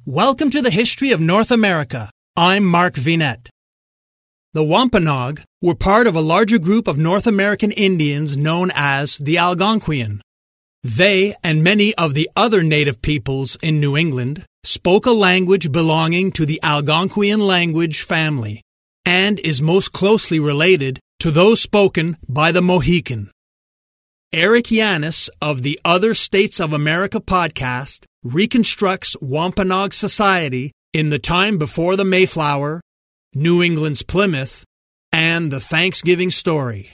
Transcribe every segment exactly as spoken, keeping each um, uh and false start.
Welcome to the History of North America. I'm Mark Vinette. The Wampanoag were part of a larger group of North American Indians known as the Algonquian. They and many of the other native peoples in New England spoke a language belonging to the Algonquian language family and is most closely related to those spoken by the Mohican. Eric Yanis of the Other States of America podcast reconstructs Wampanoag society in the time before the Mayflower, New England's Plymouth, and the Thanksgiving story.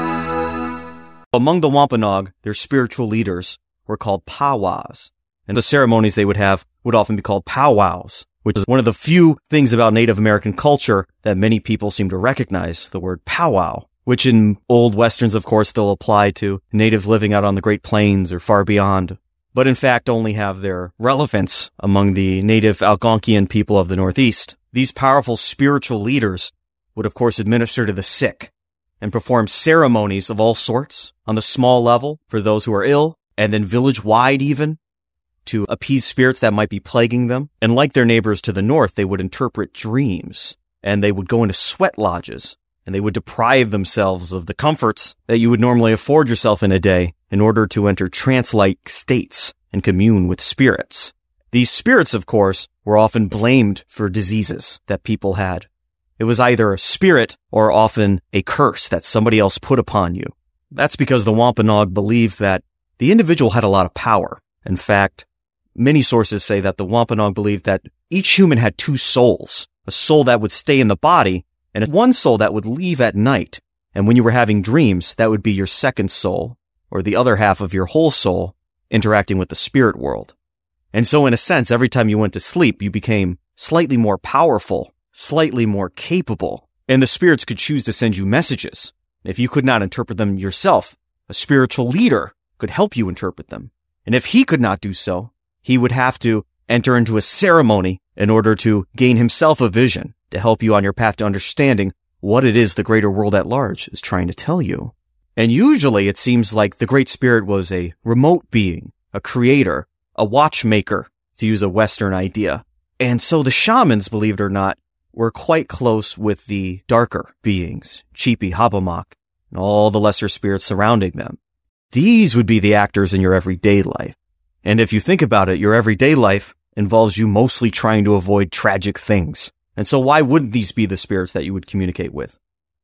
Among the Wampanoag, their spiritual leaders were called powwows, and the ceremonies they would have would often be called powwows, which is one of the few things about Native American culture that many people seem to recognize, the word powwow, which in old westerns, of course, they'll apply to natives living out on the Great Plains or far beyond, but in fact only have their relevance among the native Algonquian people of the Northeast. These powerful spiritual leaders would, of course, administer to the sick and perform ceremonies of all sorts on the small level for those who are ill, and then village-wide even, to appease spirits that might be plaguing them. And like their neighbors to the north, they would interpret dreams, and they would go into sweat lodges, and they would deprive themselves of the comforts that you would normally afford yourself in a day in order to enter trance-like states and commune with spirits. These spirits, of course, were often blamed for diseases that people had. It was either a spirit or often a curse that somebody else put upon you. That's because the Wampanoag believed that the individual had a lot of power. In fact, many sources say that the Wampanoag believed that each human had two souls, a soul that would stay in the body and one soul that would leave at night. And when you were having dreams, that would be your second soul, or the other half of your whole soul, interacting with the spirit world. And so in a sense, every time you went to sleep, you became slightly more powerful, slightly more capable, and the spirits could choose to send you messages. If you could not interpret them yourself, a spiritual leader could help you interpret them. And if he could not do so, he would have to enter into a ceremony in order to gain himself a vision to help you on your path to understanding what it is the greater world at large is trying to tell you. And usually it seems like the Great Spirit was a remote being, a creator, a watchmaker, to use a Western idea. And so the shamans, believe it or not, were quite close with the darker beings, Chipi, Habamak, and all the lesser spirits surrounding them. These would be the actors in your everyday life. And if you think about it, your everyday life involves you mostly trying to avoid tragic things. And so why wouldn't these be the spirits that you would communicate with?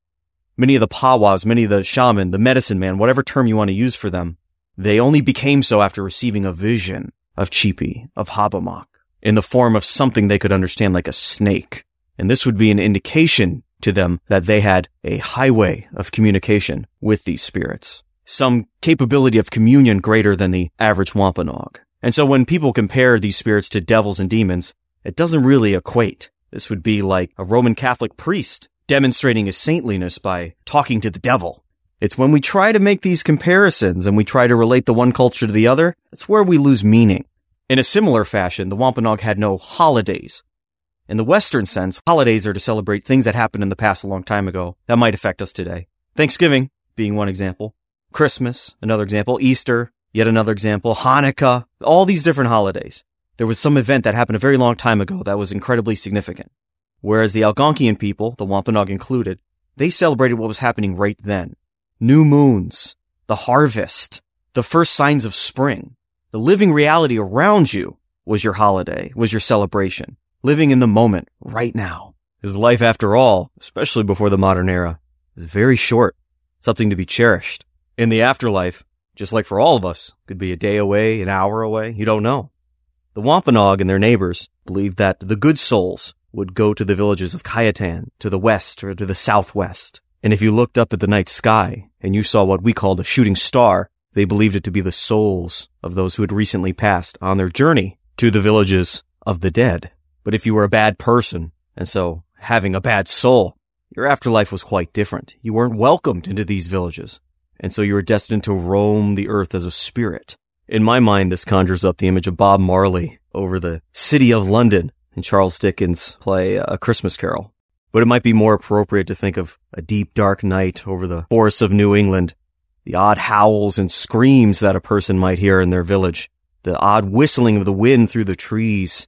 Many of the powwows, many of the shaman, the medicine man, whatever term you want to use for them, they only became so after receiving a vision of Chipi, of Habamak, in the form of something they could understand like a snake. And this would be an indication to them that they had a highway of communication with these spirits, some capability of communion greater than the average Wampanoag. And so when people compare these spirits to devils and demons, it doesn't really equate. This would be like a Roman Catholic priest demonstrating his saintliness by talking to the devil. It's when we try to make these comparisons and we try to relate the one culture to the other, that's where we lose meaning. In a similar fashion, the Wampanoag had no holidays. In the Western sense, holidays are to celebrate things that happened in the past a long time ago that might affect us today. Thanksgiving being one example. Christmas, another example. Easter, yet another example. Hanukkah, all these different holidays. There was some event that happened a very long time ago that was incredibly significant. Whereas the Algonquian people, the Wampanoag included, they celebrated what was happening right then. New moons, the harvest, the first signs of spring. The living reality around you was your holiday, was your celebration. Living in the moment, right now. Because life, after all, especially before the modern era, is very short, something to be cherished. In the afterlife, just like for all of us, could be a day away, an hour away, you don't know. The Wampanoag and their neighbors believed that the good souls would go to the villages of Cayetan, to the west or to the southwest. And if you looked up at the night sky and you saw what we called a shooting star, they believed it to be the souls of those who had recently passed on their journey to the villages of the dead. But if you were a bad person, and so having a bad soul, your afterlife was quite different. You weren't welcomed into these villages. And so you were destined to roam the earth as a spirit. In my mind, this conjures up the image of Bob Marley over the city of London in Charles Dickens' play A Christmas Carol. But it might be more appropriate to think of a deep, dark night over the forests of New England, the odd howls and screams that a person might hear in their village, the odd whistling of the wind through the trees,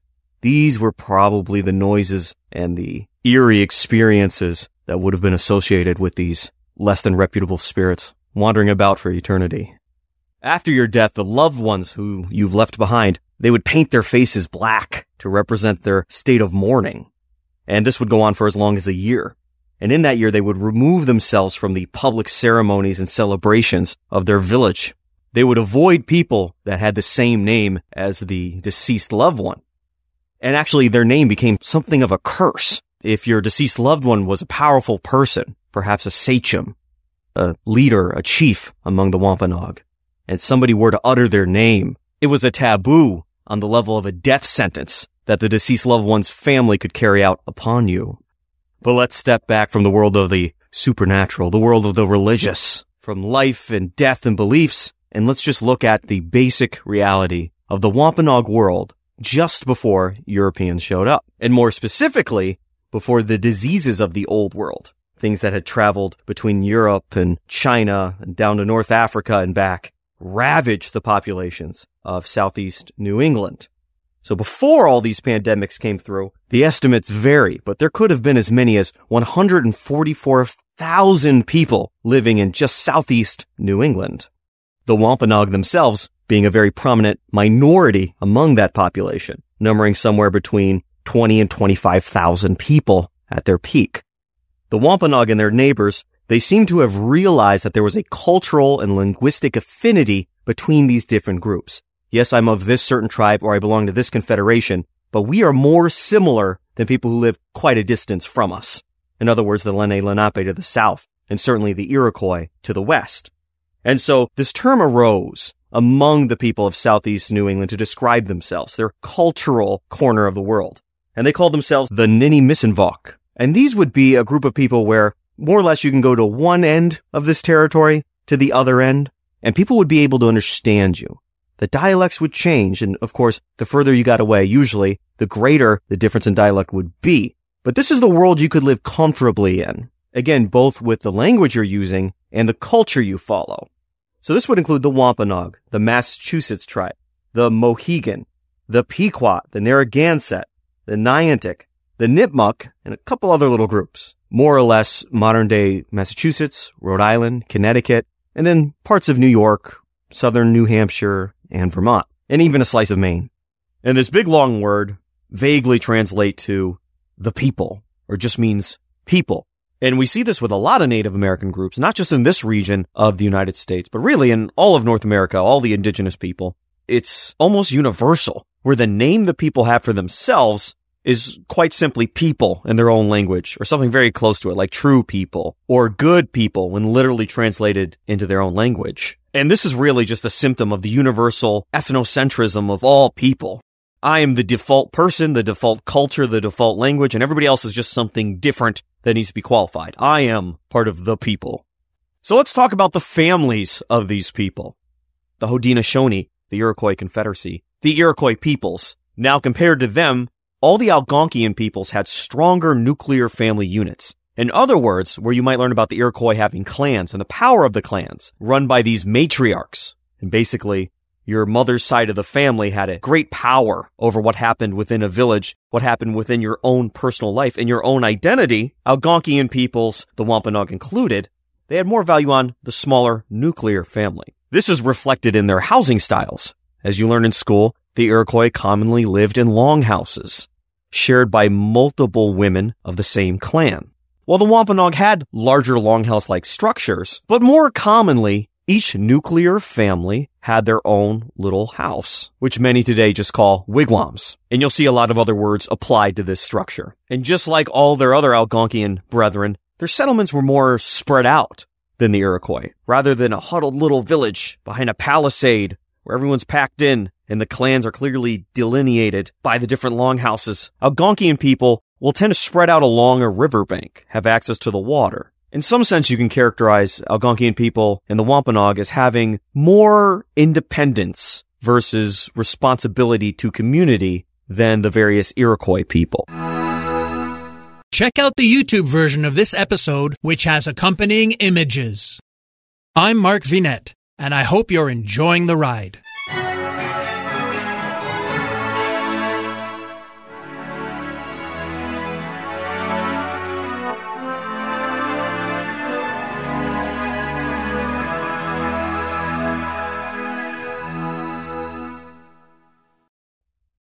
these were probably the noises and the eerie experiences that would have been associated with these less than reputable spirits wandering about for eternity. After your death, the loved ones who you've left behind, they would paint their faces black to represent their state of mourning. And this would go on for as long as a year. And in that year, they would remove themselves from the public ceremonies and celebrations of their village. They would avoid people that had the same name as the deceased loved one. And actually, their name became something of a curse. If your deceased loved one was a powerful person, perhaps a sachem, a leader, a chief among the Wampanoag, and somebody were to utter their name, it was a taboo on the level of a death sentence that the deceased loved one's family could carry out upon you. But let's step back from the world of the supernatural, the world of the religious, from life and death and beliefs, and let's just look at the basic reality of the Wampanoag world just before Europeans showed up. And more specifically, before the diseases of the old world, things that had traveled between Europe and China and down to North Africa and back, ravaged the populations of southeast New England. So before all these pandemics came through, the estimates vary, but there could have been as many as one hundred forty-four thousand people living in just southeast New England. The Wampanoag themselves being a very prominent minority among that population, numbering somewhere between twenty and twenty-five thousand people at their peak. The Wampanoag and their neighbors, they seem to have realized that there was a cultural and linguistic affinity between these different groups. Yes, I'm of this certain tribe or I belong to this confederation, but we are more similar than people who live quite a distance from us. In other words, the Lenni Lenape to the south, and certainly the Iroquois to the west. And so this term arose among the people of southeast New England to describe themselves, their cultural corner of the world. And they called themselves the Ninimissinvok. And these would be a group of people where more or less you can go to one end of this territory to the other end, and people would be able to understand you. The dialects would change, and of course, the further you got away, usually, the greater the difference in dialect would be. But this is the world you could live comfortably in. Again, both with the language you're using and the culture you follow. So this would include the Wampanoag, the Massachusetts tribe, the Mohegan, the Pequot, the Narragansett, the Niantic, the Nipmuc, and a couple other little groups. More or less modern-day Massachusetts, Rhode Island, Connecticut, and then parts of New York, southern New Hampshire, and Vermont, and even a slice of Maine. And this big long word vaguely translates to the people, or just means people. And we see this with a lot of Native American groups, not just in this region of the United States, but really in all of North America, all the indigenous people. It's almost universal, where the name the people have for themselves is quite simply people in their own language, or something very close to it, like true people, or good people when literally translated into their own language. And this is really just a symptom of the universal ethnocentrism of all people. I am the default person, the default culture, the default language, and everybody else is just something different that needs to be qualified. I am part of the people. So let's talk about the families of these people. The Haudenosaunee, the Iroquois Confederacy, the Iroquois peoples. Now compared to them, all the Algonquian peoples had stronger nuclear family units. In other words, where you might learn about the Iroquois having clans and the power of the clans run by these matriarchs. And basically, your mother's side of the family had a great power over what happened within a village, what happened within your own personal life and your own identity. Algonquian peoples, the Wampanoag included, they had more value on the smaller nuclear family. This is reflected in their housing styles. As you learn in school, the Iroquois commonly lived in longhouses, shared by multiple women of the same clan. While the Wampanoag had larger longhouse-like structures, but more commonly, each nuclear family had their own little house, which many today just call wigwams. And you'll see a lot of other words applied to this structure. And just like all their other Algonquian brethren, their settlements were more spread out than the Iroquois, rather than a huddled little village behind a palisade where everyone's packed in and the clans are clearly delineated by the different longhouses. Algonquian people will tend to spread out along a riverbank, have access to the water. In some sense, you can characterize Algonquian people and the Wampanoag as having more independence versus responsibility to community than the various Iroquois people. Check out the YouTube version of this episode, which has accompanying images. I'm Mark Vinette, and I hope you're enjoying the ride.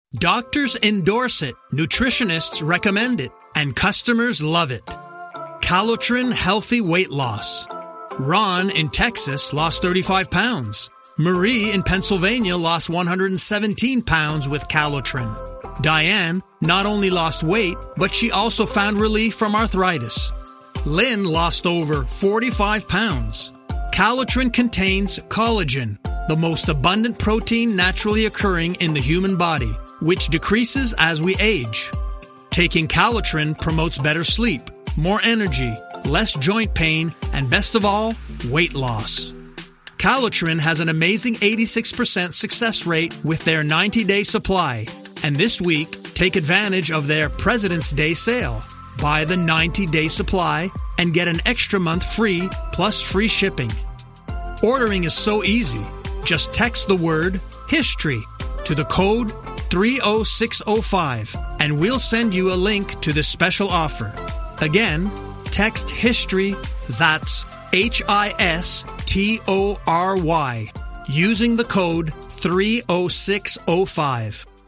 Doctors endorse it, nutritionists recommend it, and customers love it. Calotren Healthy Weight Loss. Ron in Texas lost thirty-five pounds. Marie in Pennsylvania lost one hundred seventeen pounds with Calotren. Diane not only lost weight, but she also found relief from arthritis. Lynn lost over forty-five pounds. Calotren contains collagen, the most abundant protein naturally occurring in the human body, which decreases as we age. Taking Calotren promotes better sleep, more energy, less joint pain, and best of all, weight loss. Calotren has an amazing eighty-six percent success rate with their ninety-day supply. And this week, take advantage of their President's Day sale. Buy the ninety-day supply and get an extra month free plus free shipping. Ordering is so easy. Just text the word HISTORY to the code three oh six oh five and we'll send you a link to this special offer. Again, text HISTORY, that's H I S T O R Y, using the code three oh six oh five.